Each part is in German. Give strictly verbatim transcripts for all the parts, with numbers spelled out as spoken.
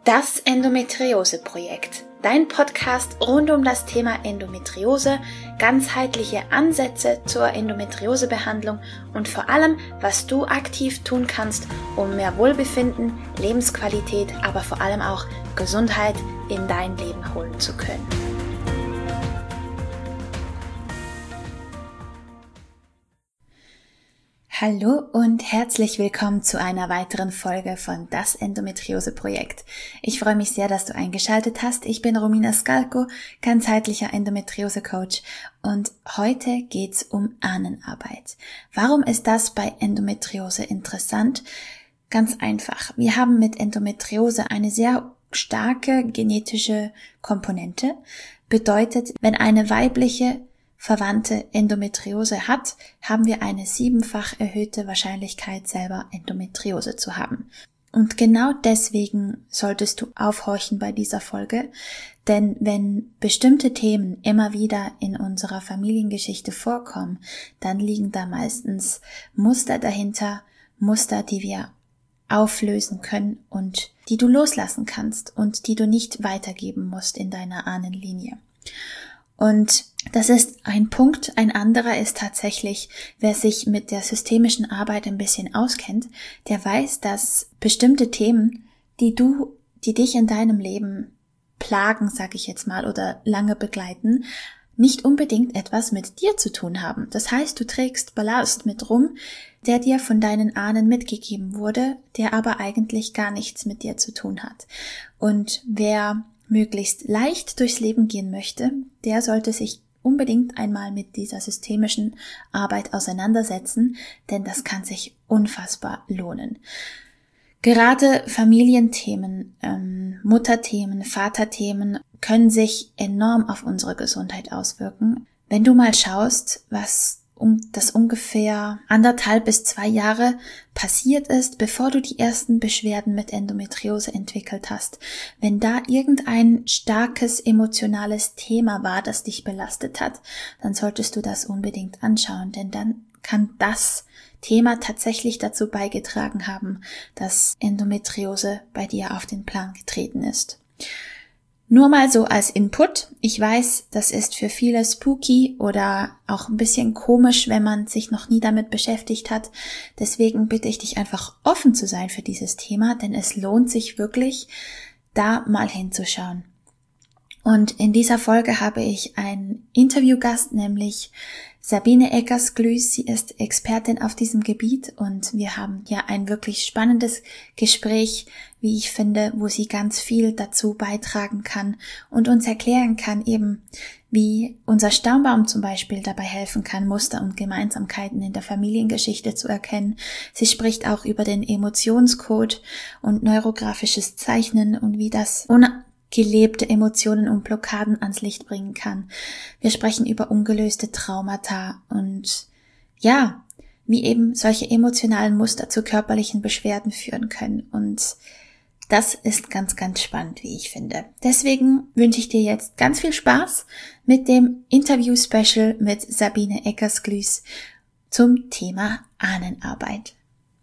Das Endometriose-Projekt, dein Podcast rund um das Thema Endometriose, ganzheitliche Ansätze zur Endometriosebehandlung und vor allem, was du aktiv tun kannst, um mehr Wohlbefinden, Lebensqualität, aber vor allem auch Gesundheit in dein Leben holen zu können. Hallo und herzlich willkommen zu einer weiteren Folge von Das Endometriose-Projekt. Ich freue mich sehr, dass du eingeschaltet hast. Ich bin Romina Skalko, ganzheitlicher Endometriose-Coach und heute geht's um Ahnenarbeit. Warum ist das bei Endometriose interessant? Ganz einfach. Wir haben mit Endometriose eine sehr starke genetische Komponente. Bedeutet, wenn eine weibliche Verwandte Endometriose hat, haben wir eine siebenfach erhöhte Wahrscheinlichkeit, selber Endometriose zu haben. Und genau deswegen solltest du aufhorchen bei dieser Folge, denn wenn bestimmte Themen immer wieder in unserer Familiengeschichte vorkommen, dann liegen da meistens Muster dahinter, Muster, die wir auflösen können und die du loslassen kannst und die du nicht weitergeben musst in deiner Ahnenlinie. Und das ist ein Punkt. Ein anderer ist tatsächlich, wer sich mit der systemischen Arbeit ein bisschen auskennt, der weiß, dass bestimmte Themen, die du, die dich in deinem Leben plagen, sag ich jetzt mal, oder lange begleiten, nicht unbedingt etwas mit dir zu tun haben. Das heißt, du trägst Ballast mit rum, der dir von deinen Ahnen mitgegeben wurde, der aber eigentlich gar nichts mit dir zu tun hat. Und wer möglichst leicht durchs Leben gehen möchte, der sollte sich unbedingt einmal mit dieser systemischen Arbeit auseinandersetzen, denn das kann sich unfassbar lohnen. Gerade Familienthemen, ähm, Mutterthemen, Vaterthemen können sich enorm auf unsere Gesundheit auswirken. Wenn du mal schaust, was um das ungefähr anderthalb bis zwei Jahre passiert ist, bevor du die ersten Beschwerden mit Endometriose entwickelt hast. Wenn da irgendein starkes emotionales Thema war, das dich belastet hat, dann solltest du das unbedingt anschauen, denn dann kann das Thema tatsächlich dazu beigetragen haben, dass Endometriose bei dir auf den Plan getreten ist. Nur mal so als Input. Ich weiß, das ist für viele spooky oder auch ein bisschen komisch, wenn man sich noch nie damit beschäftigt hat. Deswegen bitte ich dich einfach offen zu sein für dieses Thema, denn es lohnt sich wirklich, da mal hinzuschauen. Und in dieser Folge habe ich einen Interviewgast, nämlich Sabine Eckersglüß. Sie ist Expertin auf diesem Gebiet und wir haben hier ein wirklich spannendes Gespräch, wie ich finde, wo sie ganz viel dazu beitragen kann und uns erklären kann eben, wie unser Stammbaum zum Beispiel dabei helfen kann, Muster und Gemeinsamkeiten in der Familiengeschichte zu erkennen. Sie spricht auch über den Emotionscode und neurografisches Zeichnen und wie das gelebte Emotionen und Blockaden ans Licht bringen kann. Wir sprechen über ungelöste Traumata und ja, wie eben solche emotionalen Muster zu körperlichen Beschwerden führen können. Und das ist ganz, ganz spannend, wie ich finde. Deswegen wünsche ich dir jetzt ganz viel Spaß mit dem Interview-Special mit Sabine Eckersglüß zum Thema Ahnenarbeit.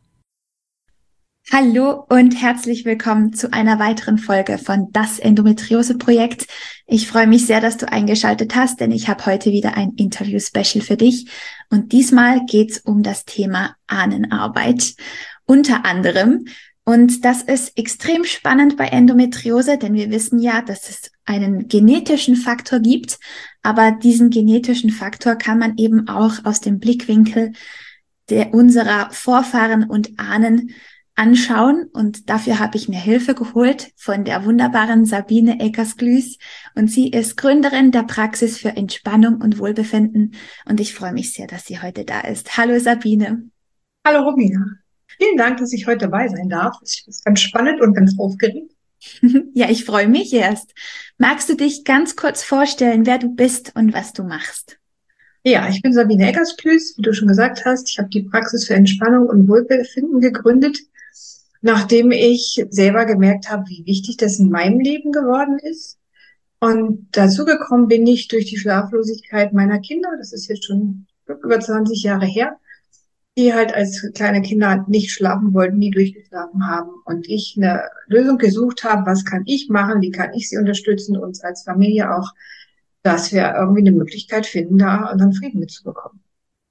Hallo und herzlich willkommen zu einer weiteren Folge von Das Endometriose-Projekt. Ich freue mich sehr, dass du eingeschaltet hast, denn ich habe heute wieder ein Interview-Special für dich. Und diesmal geht's um das Thema Ahnenarbeit, unter anderem. Und das ist extrem spannend bei Endometriose, denn wir wissen ja, dass es einen genetischen Faktor gibt. Aber diesen genetischen Faktor kann man eben auch aus dem Blickwinkel der unserer Vorfahren und Ahnen anschauen, und dafür habe ich mir Hilfe geholt von der wunderbaren Sabine Eckersglüß, und sie ist Gründerin der Praxis für Entspannung und Wohlbefinden, und ich freue mich sehr, dass sie heute da ist. Hallo Sabine. Hallo Romina. Vielen Dank, dass ich heute dabei sein darf. Es ist ganz spannend und ganz aufgeregt. Ja, ich freue mich erst. Magst du dich ganz kurz vorstellen, wer du bist und was du machst? Ja, ich bin Sabine Eckersglüß, wie du schon gesagt hast. Ich habe die Praxis für Entspannung und Wohlbefinden gegründet, nachdem ich selber gemerkt habe, wie wichtig das in meinem Leben geworden ist. Und dazu gekommen bin ich durch die Schlaflosigkeit meiner Kinder. Das ist jetzt schon über zwanzig Jahre her. die halt als kleine Kinder nicht schlafen wollten, nie durchgeschlafen haben. Und ich eine Lösung gesucht habe, was kann ich machen, wie kann ich sie unterstützen, uns als Familie auch, dass wir irgendwie eine Möglichkeit finden, da unseren Frieden mitzubekommen.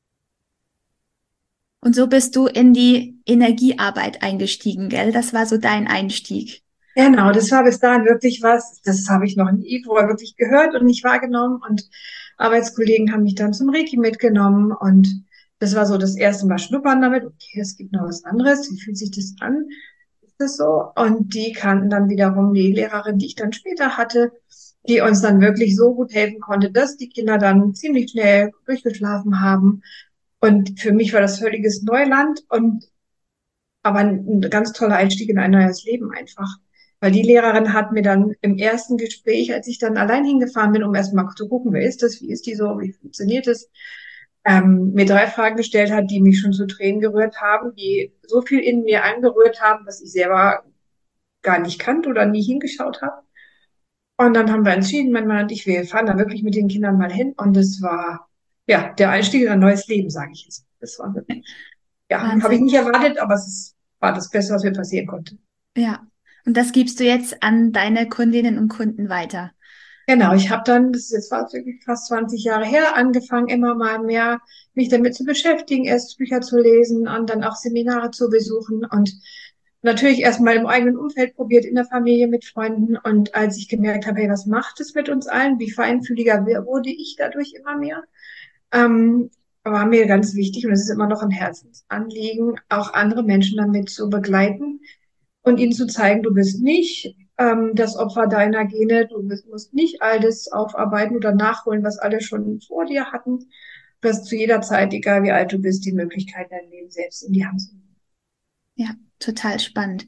Und so bist du in die Energiearbeit eingestiegen, gell? Das war so dein Einstieg. Genau, das war bis dahin wirklich was, das habe ich noch nie vorher wirklich gehört und nicht wahrgenommen. Und Arbeitskollegen haben mich dann zum Reiki mitgenommen und das war so das erste Mal schnuppern damit. Okay, es gibt noch was anderes. Wie fühlt sich das an? Ist das so? Und die kannten dann wiederum die Lehrerin, die ich dann später hatte, die uns dann wirklich so gut helfen konnte, dass die Kinder dann ziemlich schnell durchgeschlafen haben. Und für mich war das völliges Neuland und aber ein, ein ganz toller Einstieg in ein neues Leben einfach. Weil die Lehrerin hat mir dann im ersten Gespräch, als ich dann allein hingefahren bin, um erstmal zu gucken, wer ist das, wie ist die so, wie funktioniert es, ähm, mir drei Fragen gestellt hat, die mich schon zu Tränen gerührt haben, die so viel in mir angerührt haben, was ich selber gar nicht kannte oder nie hingeschaut habe. Und dann haben wir entschieden, mein Mann und ich, wir fahren da wirklich mit den Kindern mal hin. Und es war, ja, der Einstieg in ein neues Leben, sage ich jetzt. Das war wirklich, ja, habe ich Wahnsinn. nicht erwartet, aber es ist, war das Beste, was mir passieren konnte. Ja. Und das gibst du jetzt an deine Kundinnen und Kunden weiter. Genau, ich habe dann, das ist jetzt fast wirklich fast zwanzig Jahre her, angefangen, immer mal mehr mich damit zu beschäftigen, erst Bücher zu lesen und dann auch Seminare zu besuchen und natürlich erstmal im eigenen Umfeld probiert, in der Familie, mit Freunden. Und als ich gemerkt habe, hey, was macht es mit uns allen? Wie feinfühliger wurde ich dadurch immer mehr? Ähm, war mir ganz wichtig und es ist immer noch ein Herzensanliegen, auch andere Menschen damit zu begleiten und ihnen zu zeigen, du bist nicht ähm, das Opfer deiner Gene, du bist, musst nicht all das aufarbeiten oder nachholen, was alle schon vor dir hatten. Du hast zu jeder Zeit, egal wie alt du bist, die Möglichkeit, dein Leben selbst in die Hand zu nehmen. Ja, total spannend.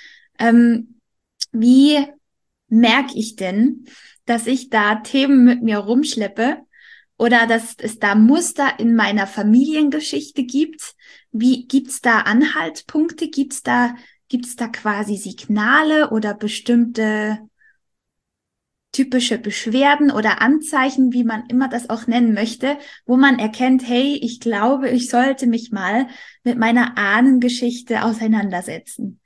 Ähm, wie merke ich denn, dass ich da Themen mit mir rumschleppe oder dass es da Muster in meiner Familiengeschichte gibt? Wie gibt's da Anhaltspunkte? Gibt's da, gibt's da quasi Signale oder bestimmte typische Beschwerden oder Anzeichen, wie man immer das auch nennen möchte, wo man erkennt, hey, ich glaube, ich sollte mich mal mit meiner Ahnengeschichte auseinandersetzen?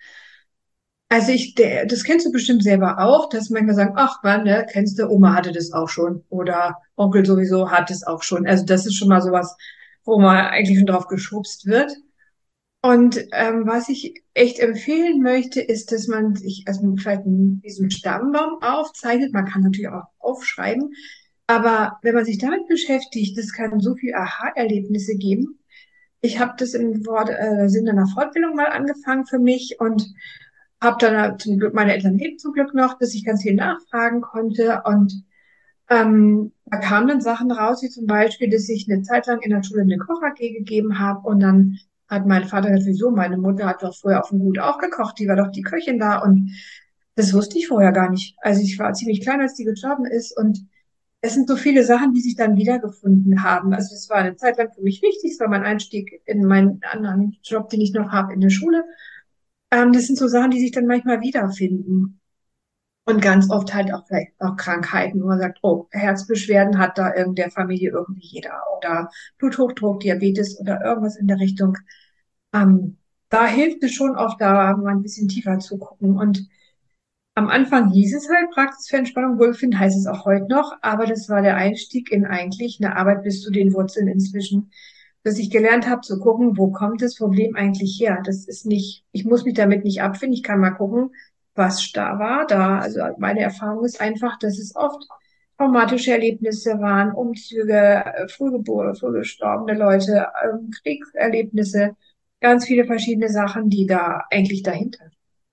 Also ich, der, das kennst du bestimmt selber auch, dass manchmal sagen, ach Mann, ne, kennst du, Oma hatte das auch schon oder Onkel sowieso hat es auch schon. Also das ist schon mal sowas, wo man eigentlich schon drauf geschubst wird. Und ähm, was ich echt empfehlen möchte, ist, dass man sich erstmal vielleicht einen, diesen Stammbaum aufzeichnet. Man kann natürlich auch aufschreiben, aber wenn man sich damit beschäftigt, das kann so viel Aha-Erlebnisse geben. Ich habe das im Wort, äh, Sinne einer Fortbildung mal angefangen für mich und habe dann zum Glück, meine Eltern leben zum Glück noch, dass ich ganz viel nachfragen konnte. Und ähm, da kamen dann Sachen raus, wie zum Beispiel, dass ich eine Zeit lang in der Schule eine Koch-A G gegeben habe und dann hat mein Vater gesagt, wieso, meine Mutter hat doch früher auf dem Gut auch gekocht, die war doch die Köchin da und das wusste ich vorher gar nicht. Also ich war ziemlich klein, als die gestorben ist und es sind so viele Sachen, die sich dann wiedergefunden haben. Also es war eine Zeit lang für mich wichtig, es war mein Einstieg in meinen anderen Job, den ich noch habe in der Schule. Ähm, das sind so Sachen, die sich dann manchmal wiederfinden. Und ganz oft halt auch vielleicht auch Krankheiten, wo man sagt, oh, Herzbeschwerden hat da in der Familie irgendwie jeder oder Bluthochdruck, Diabetes oder irgendwas in der Richtung. Ähm, da hilft es schon oft, da mal ein bisschen tiefer zu gucken. Und am Anfang hieß es halt Praxis für Entspannung, Wohlbefinden heißt es auch heute noch, aber das war der Einstieg in eigentlich eine Arbeit bis zu den Wurzeln inzwischen, dass ich gelernt habe zu gucken, wo kommt das Problem eigentlich her? Das ist nicht, ich muss mich damit nicht abfinden, ich kann mal gucken, was da war. Da, also meine Erfahrung ist einfach, dass es oft traumatische Erlebnisse waren, Umzüge, äh, Frühgeborene, frühgestorbene Leute, ähm, Kriegserlebnisse, ganz viele verschiedene Sachen, die da eigentlich dahinter.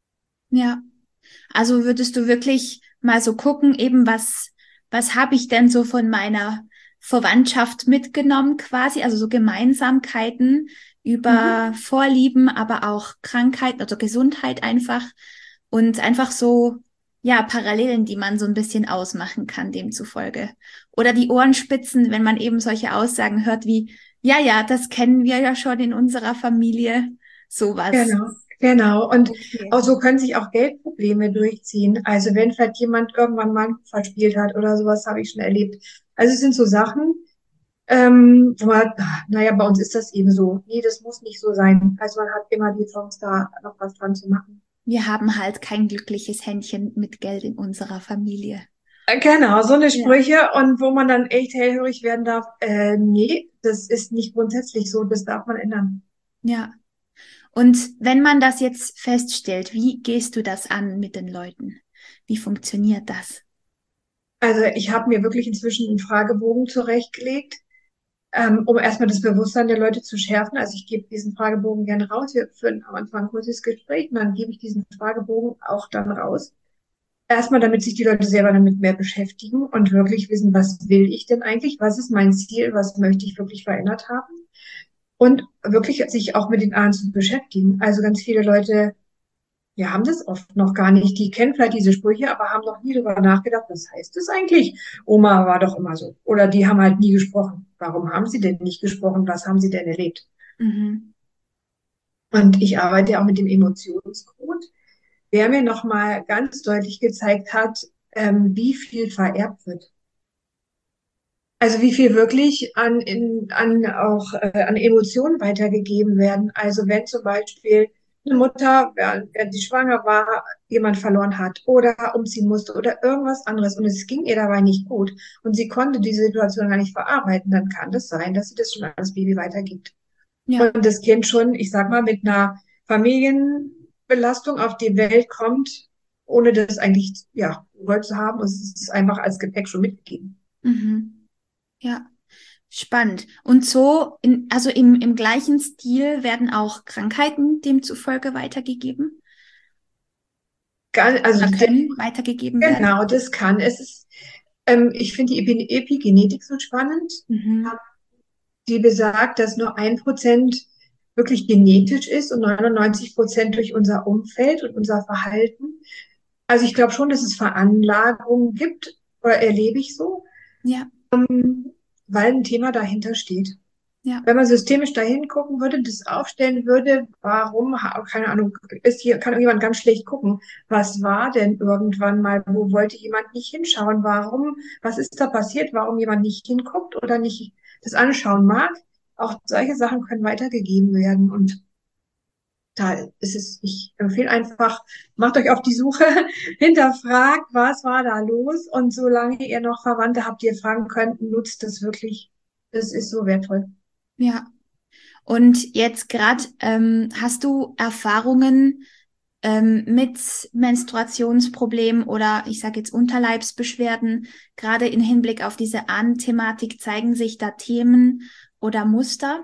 Ja. Also würdest du wirklich mal so gucken, eben was, was habe ich denn so von meiner Verwandtschaft mitgenommen quasi, also so Gemeinsamkeiten über Mhm. Vorlieben, aber auch Krankheiten oder Gesundheit einfach und einfach so, ja, Parallelen, die man so ein bisschen ausmachen kann demzufolge. Oder die Ohrenspitzen, wenn man eben solche Aussagen hört wie, ja, ja, das kennen wir ja schon in unserer Familie, sowas. Genau, genau. Und Okay. auch so können sich auch Geldprobleme durchziehen. Also wenn vielleicht jemand irgendwann mal verspielt hat oder sowas, habe ich schon erlebt. Also es sind so Sachen, Ähm, wo man, ah, naja, bei uns ist das eben so. Nee, das muss nicht so sein. Also man hat immer die Chance, da noch was dran zu machen. Wir haben halt kein glückliches Händchen mit Geld in unserer Familie. Äh, Genau, so eine Ja. Sprüche und wo man dann echt hellhörig werden darf. Äh, nee, das ist nicht grundsätzlich so. Das darf man ändern. Ja. Und wenn man das jetzt feststellt, wie gehst du das an mit den Leuten? Wie funktioniert das? Also ich habe mir wirklich inzwischen einen Fragebogen zurechtgelegt, ähm, um erstmal das Bewusstsein der Leute zu schärfen. Also ich gebe diesen Fragebogen gerne raus. Wir führen am Anfang ein kurzes Gespräch und dann gebe ich diesen Fragebogen auch dann raus. Erstmal, damit sich die Leute selber damit mehr beschäftigen und wirklich wissen, was will ich denn eigentlich? Was ist mein Ziel? Was möchte ich wirklich verändert haben? Und wirklich sich auch mit den Ahnen zu beschäftigen. Also ganz viele Leute, ja, haben das oft noch gar nicht. Die kennen vielleicht diese Sprüche, aber haben noch nie darüber nachgedacht, was heißt das eigentlich? Oma war doch immer so. Oder die haben halt nie gesprochen. Warum haben sie denn nicht gesprochen? Was haben sie denn erlebt? Mhm. Und ich arbeite ja auch mit dem Emotionscode, der mir nochmal ganz deutlich gezeigt hat, ähm, wie viel vererbt wird. Also wie viel wirklich an, in, an auch äh, an Emotionen weitergegeben werden. Also wenn zum Beispiel eine Mutter, während, während sie schwanger war, jemand verloren hat oder umziehen musste oder irgendwas anderes und es ging ihr dabei nicht gut und sie konnte diese Situation gar nicht verarbeiten, dann kann das sein, dass sie das schon an das Baby weitergibt. Ja. Und das Kind schon, ich sag mal, mit einer Familienbelastung auf die Welt kommt, ohne das eigentlich ja gewollt zu haben und es ist einfach als Gepäck schon mitgegeben. Mhm. Ja. Spannend. Und so, in, also im, im gleichen Stil werden auch Krankheiten demzufolge weitergegeben Gar- Also oder der, können weitergegeben werden. genau, das kann. Es ist, ähm, ich finde die Epi Epigenetik so spannend. Mhm. Die besagt, dass nur ein Prozent wirklich genetisch ist und neunundneunzig Prozent durch unser Umfeld und unser Verhalten. Also ich glaube schon, dass es Veranlagungen gibt, oder erlebe ich so, Ja, weil ein Thema dahinter steht. ja. Wenn man systemisch dahin gucken würde, das aufstellen würde, warum, ha- keine Ahnung, ist hier, kann irgendjemand ganz schlecht gucken. Was war denn irgendwann mal, wo wollte jemand nicht hinschauen? Warum, was ist da passiert? Warum jemand nicht hinguckt oder nicht das anschauen mag? Auch solche Sachen können weitergegeben werden. Und da ist es, ich empfehle einfach, macht euch auf die Suche, hinterfragt, was war da los? Und solange ihr noch Verwandte habt, die ihr fragen könnt, nutzt das wirklich. Das ist so wertvoll. Ja. Und jetzt gerade, ähm, hast du Erfahrungen ähm, mit Menstruationsproblemen oder ich sage jetzt Unterleibsbeschwerden, gerade im Hinblick auf diese Ahnenthematik, zeigen sich da Themen oder Muster?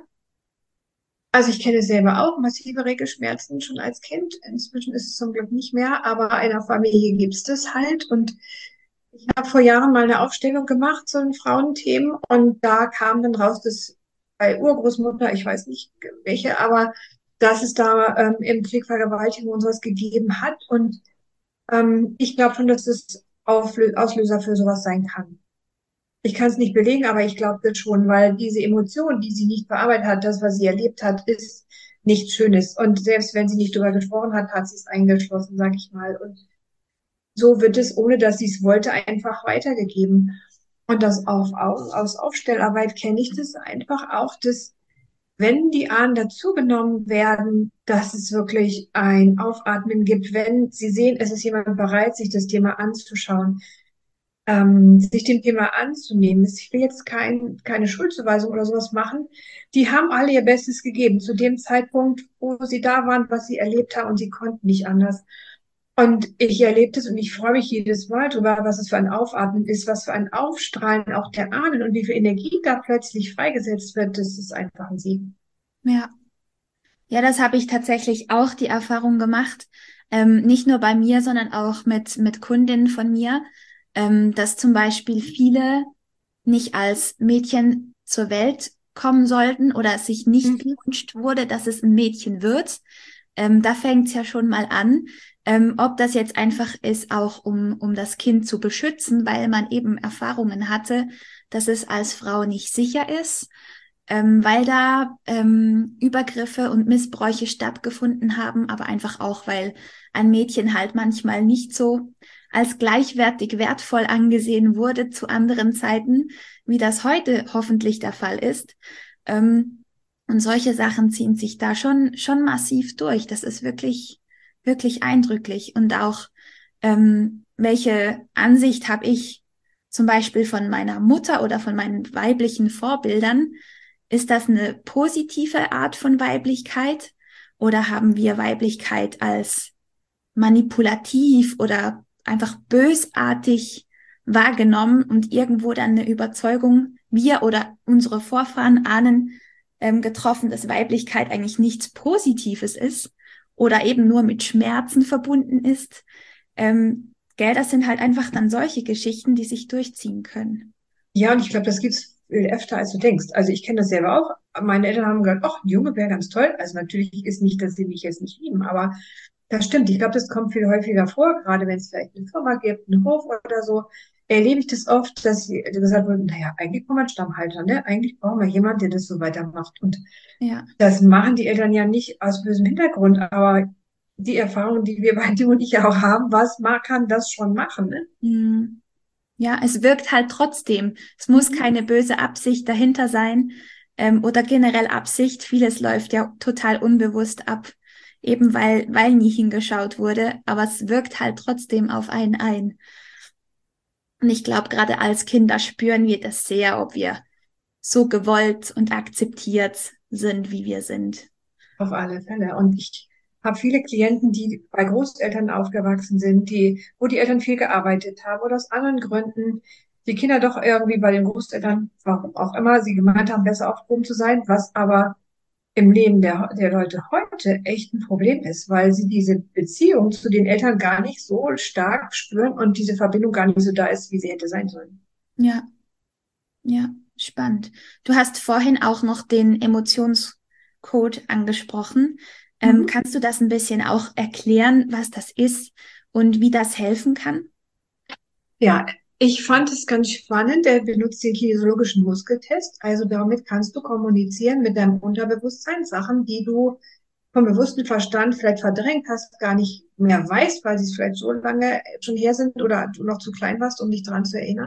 Also ich kenne selber auch massive Regelschmerzen schon als Kind. Inzwischen ist es zum Glück nicht mehr, aber in der Familie gibt es das halt. Und ich habe vor Jahren mal eine Aufstellung gemacht zu den Frauenthemen und da kam dann raus, dass bei Urgroßmutter, ich weiß nicht welche, aber dass es da ähm, im Krieg Vergewaltigung und sowas gegeben hat. Und ähm, ich glaube schon, dass es Auflö Auslöser für sowas sein kann. Ich kann es nicht belegen, aber ich glaube das schon, weil diese Emotion, die sie nicht verarbeitet hat, das, was sie erlebt hat, ist nichts Schönes. Und selbst wenn sie nicht drüber gesprochen hat, hat sie es eingeschlossen, sag ich mal. Und so wird es, ohne dass sie es wollte, einfach weitergegeben. Und das auf, auf, aus Aufstellarbeit kenne ich das einfach auch, dass wenn die Ahnen dazugenommen werden, dass es wirklich ein Aufatmen gibt, wenn sie sehen, es ist jemand bereit, sich das Thema anzuschauen, ähm, sich dem Thema anzunehmen. Ich will jetzt kein, keine Schuldzuweisung oder sowas machen. Die haben alle ihr Bestes gegeben zu dem Zeitpunkt, wo sie da waren, was sie erlebt haben und sie konnten nicht anders. Und ich erlebe das und ich freue mich jedes Mal darüber, was es für ein Aufatmen ist, was für ein Aufstrahlen auch der Ahnen und wie viel Energie da plötzlich freigesetzt wird. Das ist einfach ein Segen. Ja. Ja, das habe ich tatsächlich auch die Erfahrung gemacht. Ähm, nicht nur bei mir, sondern auch mit, mit Kundinnen von mir, ähm, dass zum Beispiel viele nicht als Mädchen zur Welt kommen sollten oder es sich nicht Mhm. gewünscht wurde, dass es ein Mädchen wird. Ähm, da fängt es ja schon mal an. Ähm, ob das jetzt einfach ist, auch um, um das Kind zu beschützen, weil man eben Erfahrungen hatte, dass es als Frau nicht sicher ist, ähm, weil da ähm, Übergriffe und Missbräuche stattgefunden haben, aber einfach auch, weil ein Mädchen halt manchmal nicht so als gleichwertig wertvoll angesehen wurde zu anderen Zeiten, wie das heute hoffentlich der Fall ist. Ähm, und solche Sachen ziehen sich da schon, schon massiv durch. Das ist wirklich, wirklich eindrücklich. Und auch, ähm, welche Ansicht habe ich zum Beispiel von meiner Mutter oder von meinen weiblichen Vorbildern? Ist das eine positive Art von Weiblichkeit oder haben wir Weiblichkeit als manipulativ oder einfach bösartig wahrgenommen und irgendwo dann eine Überzeugung, wir oder unsere Vorfahren, Ahnen, ähm, getroffen, dass Weiblichkeit eigentlich nichts Positives ist oder eben nur mit Schmerzen verbunden ist. Ähm, gell, das sind halt einfach dann solche Geschichten, die sich durchziehen können. Ja, und ich glaube, das gibt's viel öfter, als du denkst. Also ich kenne das selber auch. Meine Eltern haben gesagt, ach, ein Junge wäre ganz toll. Also natürlich ist nicht, dass sie mich jetzt nicht lieben, aber das stimmt. Ich glaube, das kommt viel häufiger vor, gerade wenn es vielleicht eine Firma gibt, einen Hof oder so. Erlebe ich das oft, dass sie gesagt wird, naja, eigentlich brauchen wir einen Stammhalter, ne? Eigentlich brauchen wir jemanden, der das so weitermacht. Und Ja. das machen die Eltern ja nicht aus bösem Hintergrund, aber die Erfahrung, die wir bei du und ich auch haben, was man kann das schon machen, ne? Hm. Ja, es wirkt halt trotzdem. Es muss Mhm. keine böse Absicht dahinter sein, ähm, oder generell Absicht. Vieles läuft ja total unbewusst ab, eben weil, weil nie hingeschaut wurde. Aber es wirkt halt trotzdem auf einen ein. Und ich glaube, gerade als Kinder spüren wir das sehr, ob wir so gewollt und akzeptiert sind, wie wir sind. Auf alle Fälle. Und ich habe viele Klienten, die bei Großeltern aufgewachsen sind, die, wo die Eltern viel gearbeitet haben oder aus anderen Gründen die Kinder doch irgendwie bei den Großeltern, warum auch immer, sie gemeint haben, besser aufgehoben zu sein, was aber im Leben der, der Leute heute echt ein Problem ist, weil sie diese Beziehung zu den Eltern gar nicht so stark spüren und diese Verbindung gar nicht so da ist, wie sie hätte sein sollen. Ja, ja, spannend. Du hast vorhin auch noch den Emotionscode angesprochen. Ähm, Mhm. kannst du das ein bisschen auch erklären, was das ist und wie das helfen kann? Ja, ich fand es ganz spannend. Er benutzt den kinesiologischen Muskeltest. Also damit kannst du kommunizieren mit deinem Unterbewusstsein, Sachen, die du vom bewussten Verstand vielleicht verdrängt hast, gar nicht mehr weißt, weil sie es vielleicht so lange schon her sind oder du noch zu klein warst, um dich daran zu erinnern.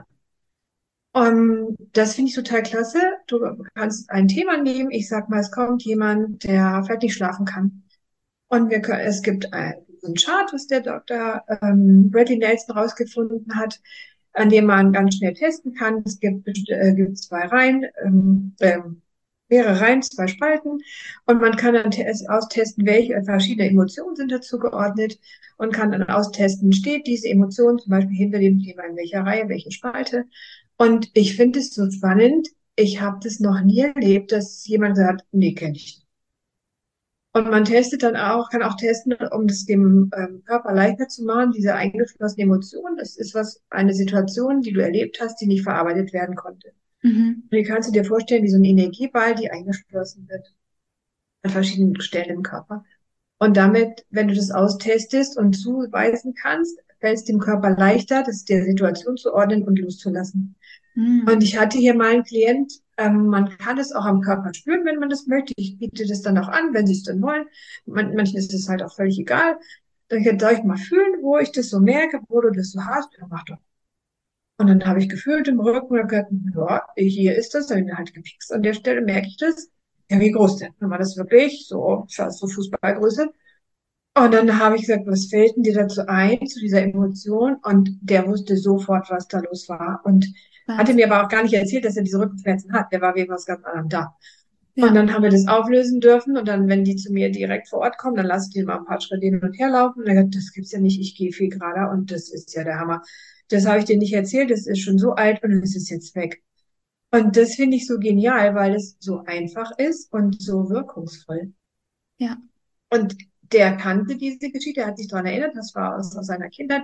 Um, das finde ich total klasse. Du kannst ein Thema nehmen. Ich sag mal, es kommt jemand, der vielleicht nicht schlafen kann. Und wir können, es gibt ein, so einen Chart, was der Doktor ähm, Bradley Nelson rausgefunden hat, an dem man ganz schnell testen kann. Es gibt, äh, gibt zwei Reihen, ähm, ähm, mehrere Reihen, zwei Spalten. Und man kann dann tes- austesten, welche verschiedene Emotionen sind dazu geordnet und kann dann austesten, steht diese Emotion zum Beispiel hinter dem Thema in welcher Reihe, welche Spalte. Und ich finde es so spannend. Ich habe das noch nie erlebt, dass jemand sagt, nee, kenne ich nicht. Und man testet dann auch, kann auch testen, um das dem ähm, Körper leichter zu machen, diese eingeschlossene Emotion. Das ist was, eine Situation, die du erlebt hast, die nicht verarbeitet werden konnte. Mhm. Und die kannst du dir vorstellen, wie so ein Energieball, die eingeschlossen wird an verschiedenen Stellen im Körper. Und damit, wenn du das austestest und zuweisen kannst, fällt es dem Körper leichter, das der Situation zu ordnen und loszulassen. Und Mhm. ich hatte hier mal einen Klient, ähm, man kann es auch am Körper spüren, wenn man das möchte. Ich biete das dann auch an, wenn sie es dann wollen. Man, manchen ist es halt auch völlig egal. Dann soll ich mal fühlen, wo ich das so merke, wo du das so hast. Ja, mach doch. Und dann habe ich gefühlt im Rücken und gesagt, ja, hier ist das. Dann habe ich halt gepikst. An der Stelle merke ich das. Ja, wie groß denn? Dann war das wirklich so, fast so Fußballgröße. Und dann habe ich gesagt, was fällt denn dir dazu ein, zu dieser Emotion? Und der wusste sofort, was da los war. Und hatte Wahnsinn. mir aber auch gar nicht erzählt, dass er diese Rückenschmerzen hat. Der war wegen was ganz anderem da. Und Ja. dann haben wir das auflösen dürfen. Und dann, wenn die zu mir direkt vor Ort kommen, dann lasse ich die mal ein paar Schritte hin und her laufen. Und er sagt, das gibt's ja nicht, ich gehe viel gerader. Und das ist ja der Hammer. Das habe ich dir nicht erzählt, das ist schon so alt und es ist jetzt weg. Und das finde ich so genial, weil es so einfach ist und so wirkungsvoll. Ja. Und der kannte diese Geschichte, er hat sich daran erinnert, das war aus, aus seiner Kindheit,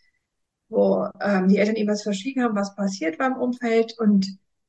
wo ähm, die Eltern ihm was verschwiegen haben, was passiert war im Umfeld. Und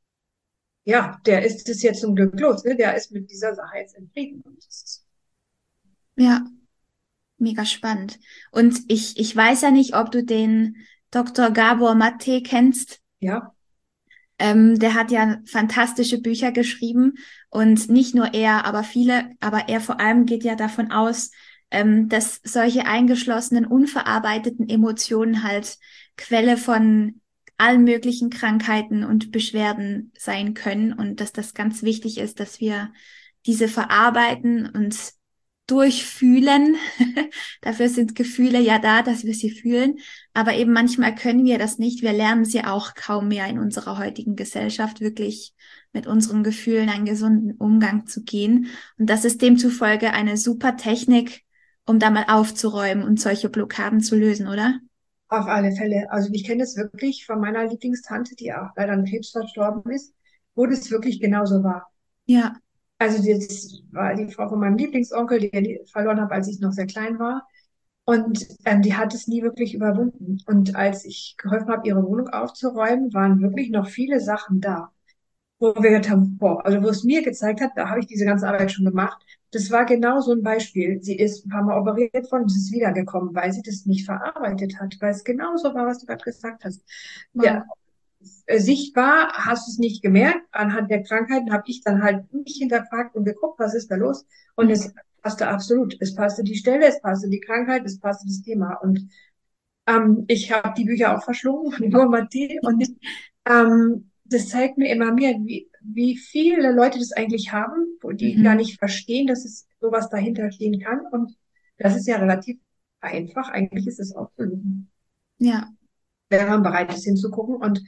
ja, der ist es jetzt zum Glück los, ne? Der ist mit dieser Sache jetzt in Frieden. Und das ist, Ja. Mega spannend. Und ich, ich weiß ja nicht, ob du den Doktor Gabor Mate kennst. ja, Ähm, der hat ja fantastische Bücher geschrieben und nicht nur er, aber viele, aber er vor allem geht ja davon aus, ähm, dass solche eingeschlossenen, unverarbeiteten Emotionen halt Quelle von allen möglichen Krankheiten und Beschwerden sein können und dass das ganz wichtig ist, dass wir diese verarbeiten und durchfühlen. Dafür sind Gefühle ja da, dass wir sie fühlen. Aber eben manchmal können wir das nicht. Wir lernen sie auch kaum mehr in unserer heutigen Gesellschaft, wirklich mit unseren Gefühlen einen gesunden Umgang zu gehen. Und das ist demzufolge eine super Technik, um da mal aufzuräumen und solche Blockaden zu lösen, oder? Auf alle Fälle. Also ich kenne es wirklich von meiner Lieblingstante, die auch leider an Krebs verstorben ist, wo das wirklich genauso war. Ja. Also das war die Frau von meinem Lieblingsonkel, die ich verloren habe, als ich noch sehr klein war. Und ähm, die hat es nie wirklich überwunden. Und als ich geholfen habe, ihre Wohnung aufzuräumen, waren wirklich noch viele Sachen da, wo wir gedacht haben, boah, also wo es mir gezeigt hat, da habe ich diese ganze Arbeit schon gemacht. Das war genau so ein Beispiel. Sie ist ein paar Mal operiert worden und ist wiedergekommen, weil sie das nicht verarbeitet hat, weil es genau so war, was du gerade gesagt hast. Wow. Ja, äh, sichtbar hast du es nicht gemerkt. Anhand der Krankheiten habe ich dann halt mich hinterfragt und geguckt, was ist da los? Und Mhm. es passte absolut. Es passte die Stelle, es passte die Krankheit, es passte das Thema. Und ähm, ich habe die Bücher auch verschlungen von Homöopathie und ähm, das zeigt mir immer mehr, wie, wie viele Leute das eigentlich haben, wo die gar Mhm. nicht verstehen, dass es sowas dahinter stehen kann. Und das ist ja relativ einfach. Eigentlich ist es auch zu lösen, Ja. wenn man bereit ist hinzugucken und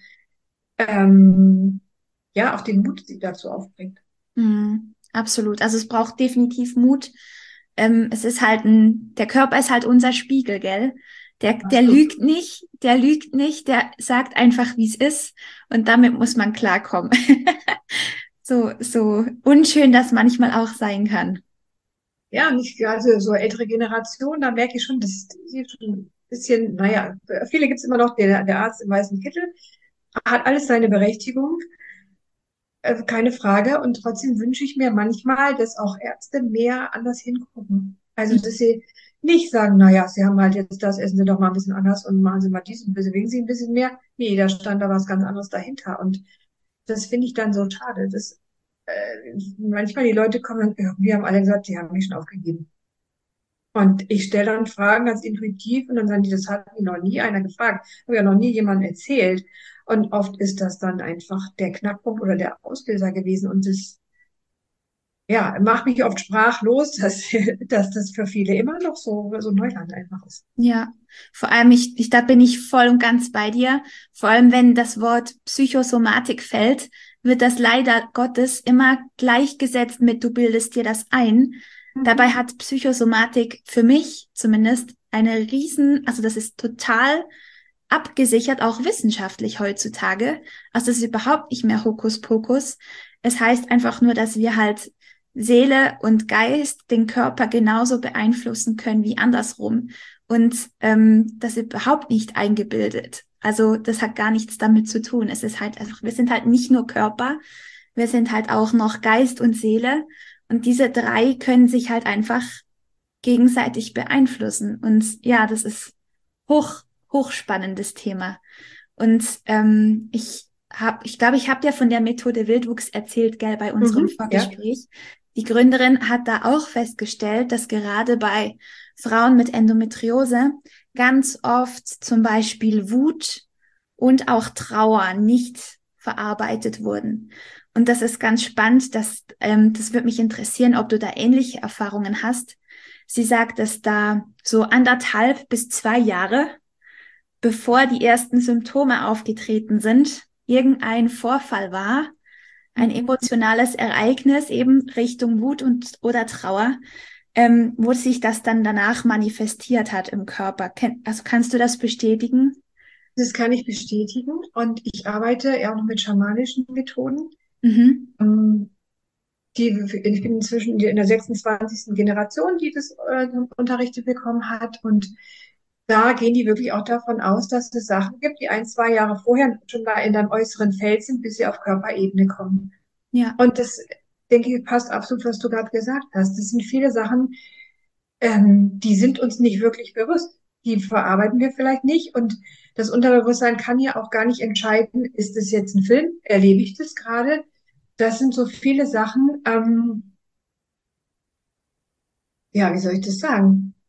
ähm, ja, auch den Mut die dazu aufbringt. Mhm. Absolut. Also es braucht definitiv Mut. Ähm, es ist halt ein, der Körper ist halt unser Spiegel, gell? Der, der Absolut. lügt nicht, der lügt nicht, der sagt einfach, wie es ist. Und damit muss man klarkommen. So, so unschön das manchmal auch sein kann. Ja, nicht, also so ältere Generation, da merke ich schon, dass die schon ein bisschen, naja, viele gibt es immer noch, der, der Arzt im weißen Kittel, hat alles seine Berechtigung, äh, keine Frage. Und trotzdem wünsche ich mir manchmal, dass auch Ärzte mehr anders hingucken. Also, dass sie nicht sagen, na ja, sie haben halt jetzt das, essen sie doch mal ein bisschen anders und machen sie mal dies und bewegen sie ein bisschen mehr. Nee, da stand da was ganz anderes dahinter. Und das finde ich dann so schade. Das, äh, manchmal die Leute kommen, ja, wir haben alle gesagt, die haben mich schon aufgegeben. Und ich stelle dann Fragen ganz intuitiv und dann sagen die, das hat mir noch nie einer gefragt. Habe ja noch nie jemandem erzählt. Und oft ist das dann einfach der Knackpunkt oder der Auslöser gewesen. Und das, ja, macht mich oft sprachlos, dass, dass das für viele immer noch so, so Neuland einfach ist. Ja, vor allem ich, ich, da bin ich voll und ganz bei dir. Vor allem, wenn das Wort Psychosomatik fällt, wird das leider Gottes immer gleichgesetzt mit du bildest dir das ein. Dabei Mhm. hat Psychosomatik für mich zumindest eine riesen, also das ist total abgesichert, auch wissenschaftlich heutzutage. Also das ist überhaupt nicht mehr Hokuspokus. Es heißt einfach nur, dass wir halt Seele und Geist den Körper genauso beeinflussen können wie andersrum. Und ähm, das ist überhaupt nicht eingebildet. Also das hat gar nichts damit zu tun. Es ist halt einfach, wir sind halt nicht nur Körper, wir sind halt auch noch Geist und Seele. Und diese drei können sich halt einfach gegenseitig beeinflussen. Und ja, das ist hoch, hochspannendes Thema. Und ähm, ich habe, ich glaube, ich habe dir von der Methode Wildwuchs erzählt, gell, bei unserem Mhm. Ja. Vorgespräch. Die Gründerin hat da auch festgestellt, dass gerade bei Frauen mit Endometriose ganz oft zum Beispiel Wut und auch Trauer nicht verarbeitet wurden. Und das ist ganz spannend, dass, ähm, das würde mich interessieren, ob du da ähnliche Erfahrungen hast. Sie sagt, dass da so anderthalb bis zwei Jahre, bevor die ersten Symptome aufgetreten sind, irgendein Vorfall war, ein Mhm. emotionales Ereignis eben Richtung Wut und oder Trauer, ähm, wo sich das dann danach manifestiert hat im Körper. Ken also kannst du das bestätigen? Das kann ich bestätigen. Und ich arbeite ja auch noch mit schamanischen Methoden. Mhm. Ähm, die, ich bin inzwischen in der sechsundzwanzigsten Generation, die das äh, unterrichtet bekommen hat. Und da gehen die wirklich auch davon aus, dass es Sachen gibt, die ein, zwei Jahre vorher schon da in deinem äußeren Feld sind, bis sie auf Körperebene kommen. Ja. Und das, denke ich, passt absolut, was du gerade gesagt hast. Das sind viele Sachen, ähm, die sind uns nicht wirklich bewusst. Die verarbeiten wir vielleicht nicht. Und das Unterbewusstsein kann ja auch gar nicht entscheiden, ist es jetzt ein Film? Erlebe ich das gerade? Das sind so viele Sachen, ähm, ja, wie soll ich das sagen?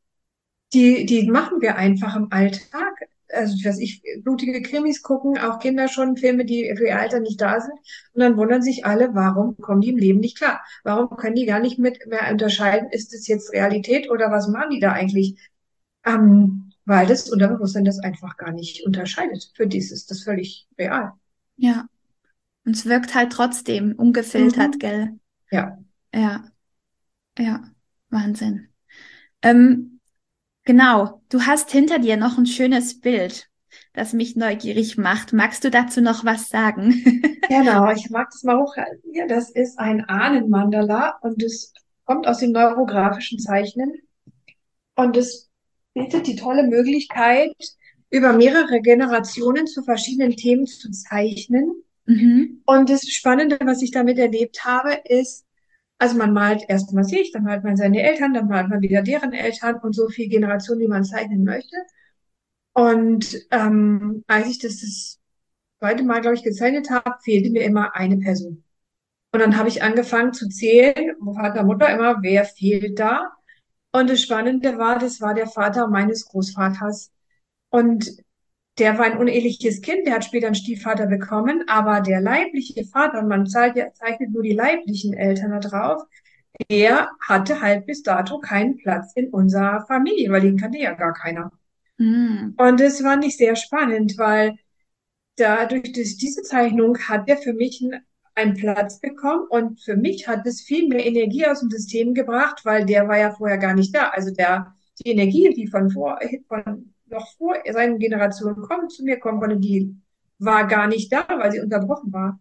die, die machen wir einfach im Alltag. Also, was ich, blutige Krimis gucken, auch Kinder schon Filme, die für ihr Alter nicht da sind. Und dann wundern sich alle, warum kommen die im Leben nicht klar? Warum können die gar nicht mit mehr unterscheiden, ist das jetzt Realität oder was machen die da eigentlich? Ähm, weil das Unterbewusstsein das einfach gar nicht unterscheidet. Für die ist das völlig real. Ja. Und es wirkt halt trotzdem ungefiltert, Mhm. gell? Ja. Ja, ja, Wahnsinn. Ähm, genau, du hast hinter dir noch ein schönes Bild, das mich neugierig macht. Magst du dazu noch was sagen? Genau, ich mag das mal hochhalten. Ja, das ist ein Ahnenmandala und es kommt aus dem neurografischen Zeichnen und es bietet die tolle Möglichkeit, über mehrere Generationen zu verschiedenen Themen zu zeichnen. Mhm. Und das Spannende, was ich damit erlebt habe, ist, also man malt erst mal sich, dann malt man seine Eltern, dann malt man wieder deren Eltern und so viele Generationen, wie man zeichnen möchte. Und ähm, als ich das das zweite Mal, glaube ich, gezeichnet habe, fehlte mir immer eine Person. Und dann habe ich angefangen zu zählen, Vater, Mutter immer, wer fehlt da? Und das Spannende war, das war der Vater meines Großvaters. Und der war ein uneheliches Kind, der hat später einen Stiefvater bekommen, aber der leibliche Vater, und man zeichnet, zeichnet nur die leiblichen Eltern da drauf, der hatte halt bis dato keinen Platz in unserer Familie, weil den kannte ja gar keiner. Mhm. Und das fand ich sehr spannend, weil dadurch, durch diese Zeichnung hat er für mich einen, einen Platz bekommen und für mich hat es viel mehr Energie aus dem System gebracht, weil der war ja vorher gar nicht da. Also der, die Energie, die von vor, von noch vor seinen Generationen kommt, zu mir kommen konnte, die war gar nicht da, weil sie unterbrochen war.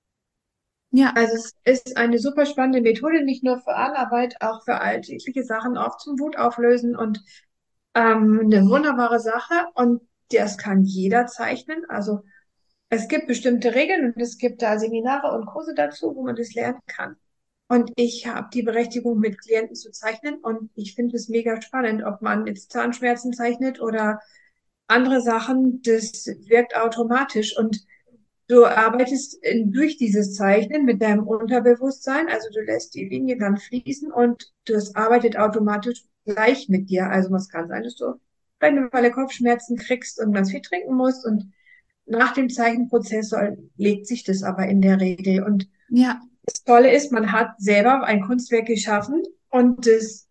Ja, Also es ist eine super spannende Methode, nicht nur für Arbeit, auch für alltägliche Sachen, auch zum Wut auflösen und ähm, eine wunderbare Sache und das kann jeder zeichnen. Also es gibt bestimmte Regeln und es gibt da Seminare und Kurse dazu, wo man das lernen kann. Und ich habe die Berechtigung, mit Klienten zu zeichnen und ich finde es mega spannend, ob man jetzt Zahnschmerzen zeichnet oder andere Sachen, das wirkt automatisch und du arbeitest in, durch dieses Zeichnen mit deinem Unterbewusstsein, also du lässt die Linie dann fließen und das arbeitet automatisch gleich mit dir. Also was kann sein, dass du eine Weile Kopfschmerzen kriegst und ganz viel trinken musst und nach dem Zeichenprozess legt sich das aber in der Regel. Und ja, das Tolle ist, man hat selber ein Kunstwerk geschaffen und das,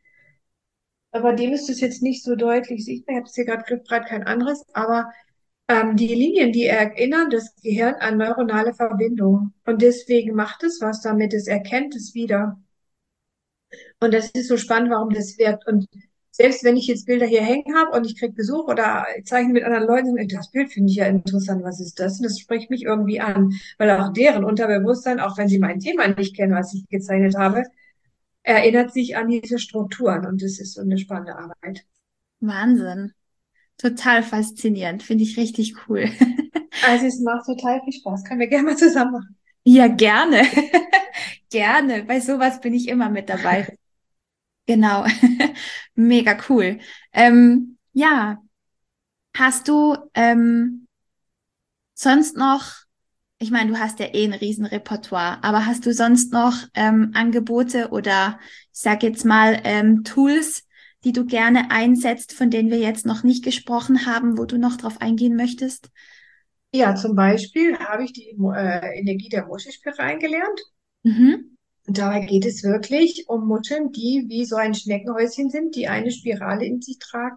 bei dem ist es jetzt nicht so deutlich sichtbar. Ich habe es hier gerade gerade kein anderes, aber ähm, die Linien, die erinnern das Gehirn an neuronale Verbindungen. Und deswegen macht es was damit, es erkennt es wieder. Und das ist so spannend, warum das wirkt. Und selbst wenn ich jetzt Bilder hier hängen habe und ich krieg Besuch oder zeichne mit anderen Leuten, das Bild finde ich ja interessant, was ist das? Und das spricht mich irgendwie an, weil auch deren Unterbewusstsein, auch wenn sie mein Thema nicht kennen, was ich gezeichnet habe, erinnert sich an diese Strukturen. Und das ist so eine spannende Arbeit. Wahnsinn. Total faszinierend. Finde ich richtig cool. Also es macht total viel Spaß. Können wir gerne mal zusammen machen. Ja, gerne. Gerne. Bei sowas bin ich immer mit dabei. Genau. Mega cool. Ähm, ja, hast du ähm, sonst noch, ich meine, du hast ja eh ein Riesenrepertoire, aber hast du sonst noch ähm, Angebote oder ich sag jetzt mal ähm, Tools, die du gerne einsetzt, von denen wir jetzt noch nicht gesprochen haben, wo du noch drauf eingehen möchtest? Ja, zum Beispiel habe ich die äh, Energie der Muschelspiralen gelernt. Mhm. Und dabei geht es wirklich um Muscheln, die wie so ein Schneckenhäuschen sind, die eine Spirale in sich tragen.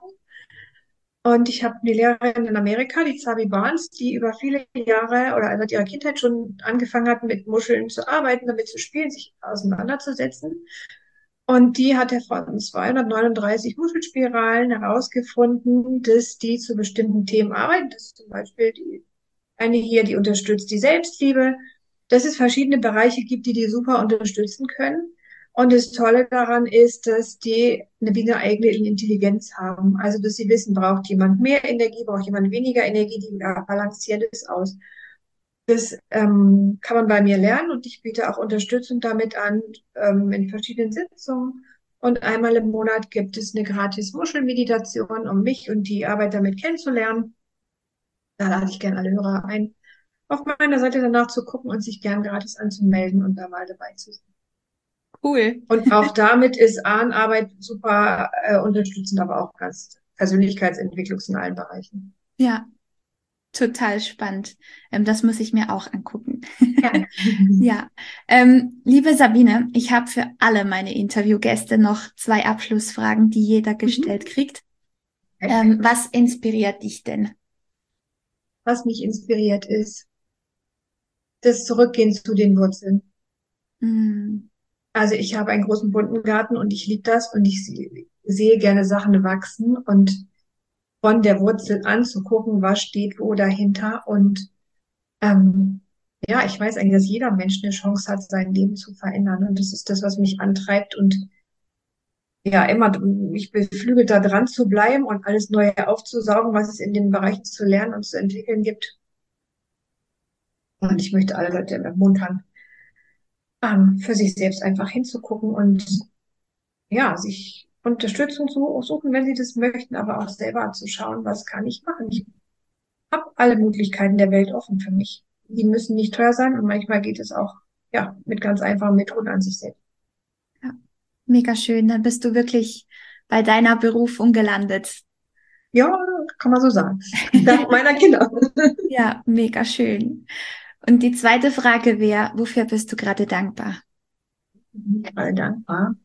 Und ich habe eine Lehrerin in Amerika, die Zabi Barnes, die über viele Jahre oder seit ihrer Kindheit schon angefangen hat, mit Muscheln zu arbeiten, damit zu spielen, sich auseinanderzusetzen. Und die hat ja von zweihundertneununddreißig Muschelspiralen herausgefunden, dass die zu bestimmten Themen arbeiten. Das ist zum Beispiel die eine hier, die unterstützt die Selbstliebe, dass es verschiedene Bereiche gibt, die die super unterstützen können. Und das Tolle daran ist, dass die eine wie eine eigene Intelligenz haben. Also, dass sie wissen, braucht jemand mehr Energie, braucht jemand weniger Energie, die balanciert es aus. Das ähm, kann man bei mir lernen und ich biete auch Unterstützung damit an ähm, in verschiedenen Sitzungen. Und einmal im Monat gibt es eine gratis Muschelmeditation, um mich und die Arbeit damit kennenzulernen. Da lade ich gerne alle Hörer ein, auf meiner Seite danach zu gucken und sich gern gratis anzumelden und da mal dabei zu sein. Cool. Und auch damit ist Ahnenarbeit super äh, unterstützend, aber auch ganz Persönlichkeitsentwicklung in allen Bereichen. Ja, total spannend. Ähm, das muss ich mir auch angucken. Ja. Ja, ähm, liebe Sabine, ich habe für alle meine Interviewgäste noch zwei Abschlussfragen, die jeder gestellt kriegt. Ähm, was inspiriert dich denn? Was mich inspiriert ist, das Zurückgehen zu den Wurzeln. Hm, Also ich habe einen großen bunten Garten und ich liebe das und ich se- sehe gerne Sachen wachsen und von der Wurzel an zu gucken, was steht wo dahinter. Und ähm, ja, ich weiß eigentlich, dass jeder Mensch eine Chance hat, sein Leben zu verändern. Und das ist das, was mich antreibt und ja, immer mich beflügelt, da dran zu bleiben und alles Neue aufzusaugen, was es in den Bereichen zu lernen und zu entwickeln gibt. Und ich möchte alle Leute ermuntern, ähm, für sich selbst einfach hinzugucken und ja, sich Unterstützung zu suchen, wenn sie das möchten, aber auch selber zu schauen, was kann ich machen. Ich habe alle Möglichkeiten der Welt offen für mich. Die müssen nicht teuer sein und manchmal geht es auch ja mit ganz einfachen Methoden an sich selbst. ja, mega schön. Dann bist du wirklich bei deiner Berufung gelandet. Ja, kann man so sagen. Dank meiner Kinder. Ja, mega schön. Und die zweite Frage wäre, wofür bist du gerade dankbar? Ich bin alle dankbar,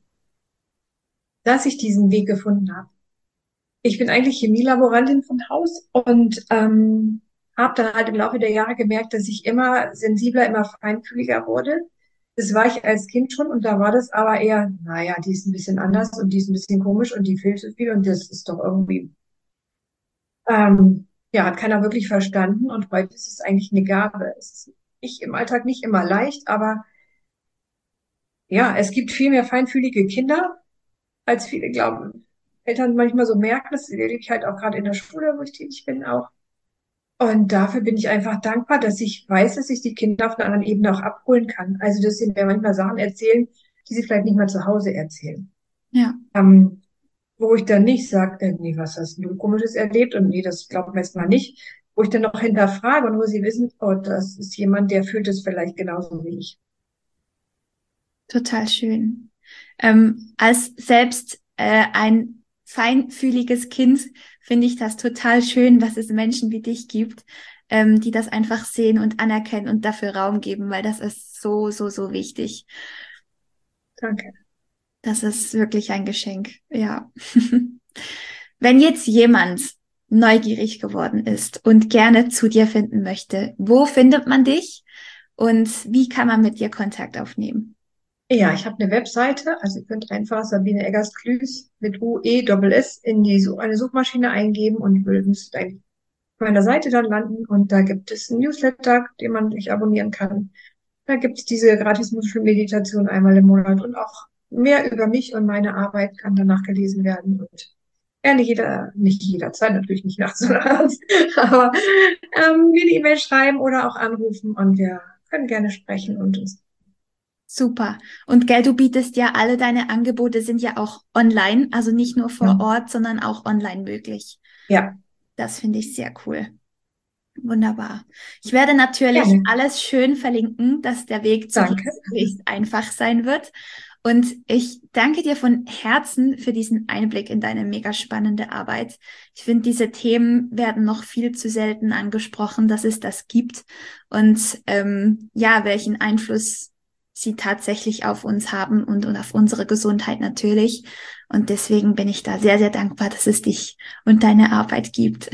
dass ich diesen Weg gefunden habe. Ich bin eigentlich Chemielaborantin von Haus und ähm, habe dann halt im Laufe der Jahre gemerkt, dass ich immer sensibler, immer feinfühliger wurde. Das war ich als Kind schon und da war das aber eher, naja, die ist ein bisschen anders und die ist ein bisschen komisch und die fehlt so viel und das ist doch irgendwie, ähm, ja, hat keiner wirklich verstanden und heute ist es eigentlich eine Gabe. Es ist ich im Alltag nicht immer leicht, aber ja, es gibt viel mehr feinfühlige Kinder, als viele glauben. Eltern manchmal so merken, das erlebe ich halt auch gerade in der Schule, wo ich tätig bin, auch. Und dafür bin ich einfach dankbar, dass ich weiß, dass ich die Kinder auf einer anderen Ebene auch abholen kann. Also, dass sie mir manchmal Sachen erzählen, die sie vielleicht nicht mal zu Hause erzählen. Ja, Ähm, wo ich dann nicht sage, äh, nee, was hast du Komisches erlebt? Und nee, das glauben wir jetzt mal nicht. Wo ich dann noch hinterfrage und wo sie wissen, oh, das ist jemand, der fühlt es vielleicht genauso wie ich. total schön. Ähm, als selbst äh, ein feinfühliges Kind finde ich das total schön, dass es Menschen wie dich gibt, ähm, die das einfach sehen und anerkennen und dafür Raum geben, weil das ist so, so, so wichtig. Danke. Das ist wirklich ein Geschenk, ja. Wenn jetzt jemand neugierig geworden ist und gerne zu dir finden möchte, wo findet man dich und wie kann man mit dir Kontakt aufnehmen? Ja, ich habe eine Webseite, also ihr könnt einfach Sabine Eggers-Klüß mit U E S S in die Such eine Suchmaschine eingeben und ihr müsst eigentlich auf meiner Seite dann landen und da gibt es einen Newsletter, den man sich abonnieren kann. Da gibt es diese gratis musische Meditation einmal im Monat und auch mehr über mich und meine Arbeit kann danach gelesen werden und gerne jeder, nicht jederzeit, natürlich nicht nachts oder abends, aber ähm, mir eine E-Mail schreiben oder auch anrufen und wir können gerne sprechen und uns. Super. Und gell, du bietest ja alle deine Angebote sind ja auch online, also nicht nur vor Ja, Ort, sondern auch online möglich. ja, Das finde ich sehr cool. Wunderbar. Ich werde natürlich gerne. alles schön verlinken, dass der Weg zu dir Danke. möglichst einfach sein wird. Und ich danke dir von Herzen für diesen Einblick in deine mega spannende Arbeit. Ich finde, diese Themen werden noch viel zu selten angesprochen, dass es das gibt und ähm, ja, welchen Einfluss sie tatsächlich auf uns haben und, und auf unsere Gesundheit natürlich. Und deswegen bin ich da sehr, sehr dankbar, dass es dich und deine Arbeit gibt.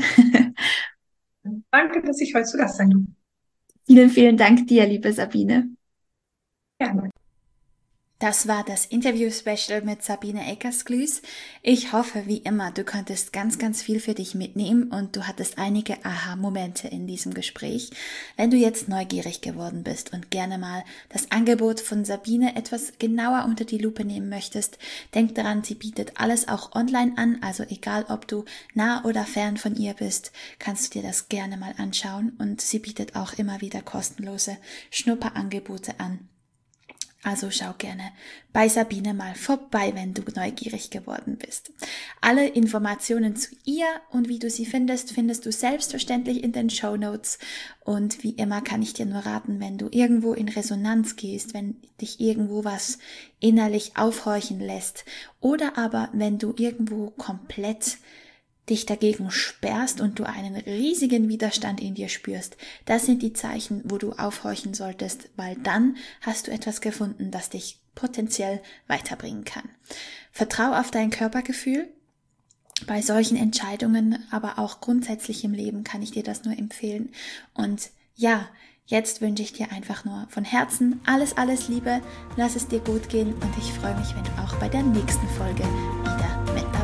Danke, dass ich heute zu Gast sein durfte. Vielen, vielen Dank dir, liebe Sabine. Gerne. Das war das Interview-Special mit Sabine Eckersglüß. Ich hoffe, wie immer, du konntest ganz, ganz viel für dich mitnehmen und du hattest einige Aha-Momente in diesem Gespräch. Wenn du jetzt neugierig geworden bist und gerne mal das Angebot von Sabine etwas genauer unter die Lupe nehmen möchtest, denk daran, sie bietet alles auch online an, also egal ob du nah oder fern von ihr bist, kannst du dir das gerne mal anschauen und sie bietet auch immer wieder kostenlose Schnupperangebote an. Also schau gerne bei Sabine mal vorbei, wenn du neugierig geworden bist. Alle Informationen zu ihr und wie du sie findest, findest du selbstverständlich in den Shownotes. Und wie immer kann ich dir nur raten, wenn du irgendwo in Resonanz gehst, wenn dich irgendwo was innerlich aufhorchen lässt oder aber wenn du irgendwo komplett dich dagegen sperrst und du einen riesigen Widerstand in dir spürst, das sind die Zeichen, wo du aufhorchen solltest, weil dann hast du etwas gefunden, das dich potenziell weiterbringen kann. Vertrau auf dein Körpergefühl. Bei solchen Entscheidungen, aber auch grundsätzlich im Leben kann ich dir das nur empfehlen. Und ja, jetzt wünsche ich dir einfach nur von Herzen alles, alles Liebe. Lass es dir gut gehen und ich freue mich, wenn du auch bei der nächsten Folge wieder mit